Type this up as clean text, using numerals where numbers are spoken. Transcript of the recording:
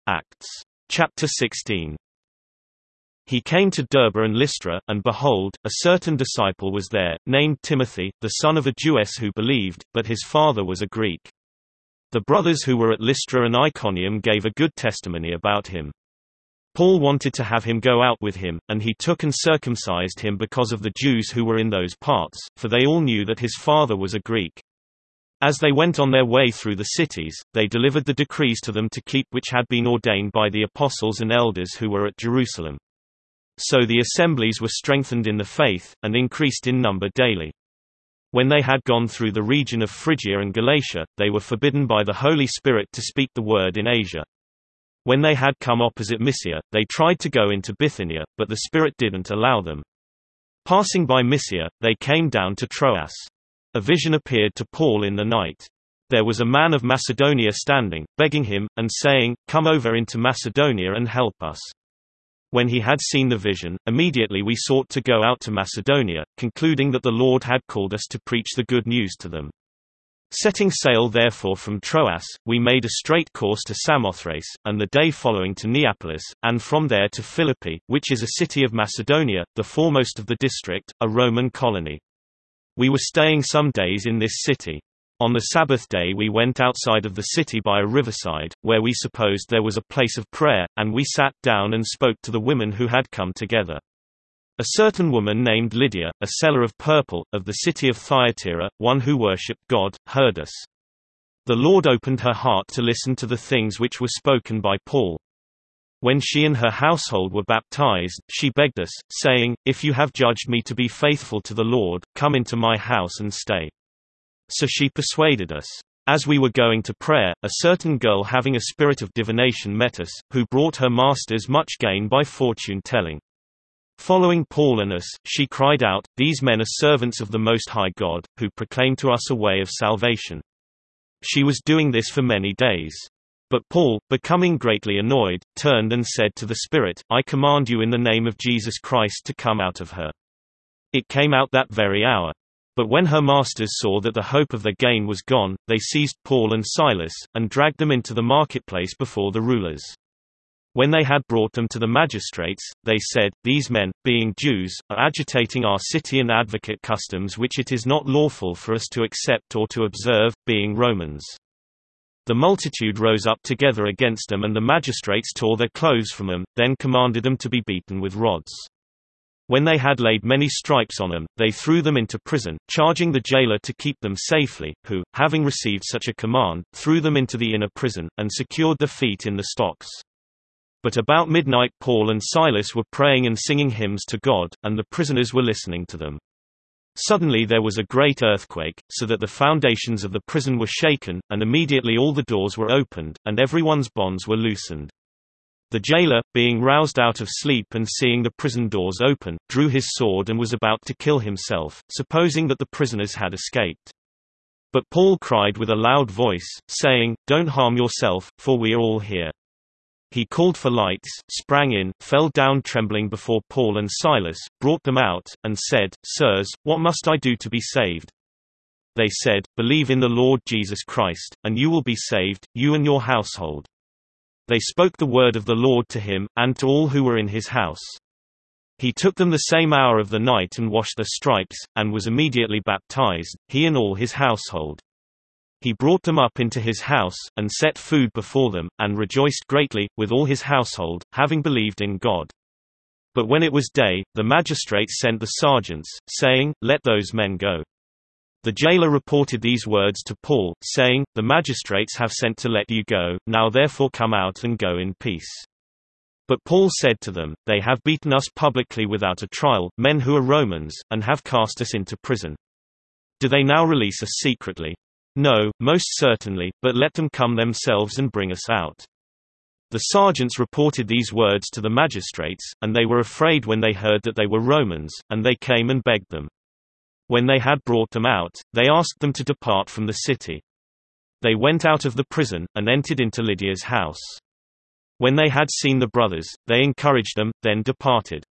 Acts. Chapter 16. He came to Derbe and Lystra, and behold, a certain disciple was there, named Timothy, the son of a Jewess who believed, but his father was a Greek. The brothers who were at Lystra and Iconium gave a good testimony about him. Paul wanted to have him go out with him, and he took and circumcised him because of the Jews who were in those parts, for they all knew that his father was a Greek. As they went on their way through the cities, they delivered the decrees to them to keep which had been ordained by the apostles and elders who were at Jerusalem. So the assemblies were strengthened in the faith, and increased in number daily. When they had gone through the region of Phrygia and Galatia, they were forbidden by the Holy Spirit to speak the word in Asia. When they had come opposite Mysia, they tried to go into Bithynia, but the Spirit didn't allow them. Passing by Mysia, they came down to Troas. A vision appeared to Paul in the night. There was a man of Macedonia standing, begging him, and saying, "Come over into Macedonia and help us." When he had seen the vision, immediately we sought to go out to Macedonia, concluding that the Lord had called us to preach the good news to them. Setting sail therefore from Troas, we made a straight course to Samothrace, and the day following to Neapolis, and from there to Philippi, which is a city of Macedonia, the foremost of the district, a Roman colony. We were staying some days in this city. On the Sabbath day we went outside of the city by a riverside, where we supposed there was a place of prayer, and we sat down and spoke to the women who had come together. A certain woman named Lydia, a seller of purple, of the city of Thyatira, one who worshipped God, heard us. The Lord opened her heart to listen to the things which were spoken by Paul. When she and her household were baptized, she begged us, saying, "If you have judged me to be faithful to the Lord, come into my house and stay." So she persuaded us. As we were going to prayer, a certain girl having a spirit of divination met us, who brought her masters much gain by fortune-telling. Following Paul and us, she cried out, "These men are servants of the Most High God, who proclaim to us a way of salvation." She was doing this for many days. But Paul, becoming greatly annoyed, turned and said to the spirit, "I command you in the name of Jesus Christ to come out of her." It came out that very hour. But when her masters saw that the hope of their gain was gone, they seized Paul and Silas, and dragged them into the marketplace before the rulers. When they had brought them to the magistrates, they said, "These men, being Jews, are agitating our city and advocate customs which it is not lawful for us to accept or to observe, being Romans." The multitude rose up together against them, and the magistrates tore their clothes from them, then commanded them to be beaten with rods. When they had laid many stripes on them, they threw them into prison, charging the jailer to keep them safely, who, having received such a command, threw them into the inner prison, and secured their feet in the stocks. But about midnight Paul and Silas were praying and singing hymns to God, and the prisoners were listening to them. Suddenly there was a great earthquake, so that the foundations of the prison were shaken, and immediately all the doors were opened, and everyone's bonds were loosened. The jailer, being roused out of sleep and seeing the prison doors open, drew his sword and was about to kill himself, supposing that the prisoners had escaped. But Paul cried with a loud voice, saying, "Don't harm yourself, for we are all here." He called for lights, sprang in, fell down trembling before Paul and Silas, brought them out, and said, "Sirs, what must I do to be saved?" They said, "Believe in the Lord Jesus Christ, and you will be saved, you and your household." They spoke the word of the Lord to him, and to all who were in his house. He took them the same hour of the night and washed their stripes, and was immediately baptized, he and all his household. He brought them up into his house, and set food before them, and rejoiced greatly, with all his household, having believed in God. But when it was day, the magistrates sent the sergeants, saying, "Let those men go." The jailer reported these words to Paul, saying, "The magistrates have sent to let you go, now therefore come out and go in peace." But Paul said to them, "They have beaten us publicly without a trial, men who are Romans, and have cast us into prison. Do they now release us secretly? No, most certainly, but let them come themselves and bring us out." The sergeants reported these words to the magistrates, and they were afraid when they heard that they were Romans, and they came and begged them. When they had brought them out, they asked them to depart from the city. They went out of the prison, and entered into Lydia's house. When they had seen the brothers, they encouraged them, then departed.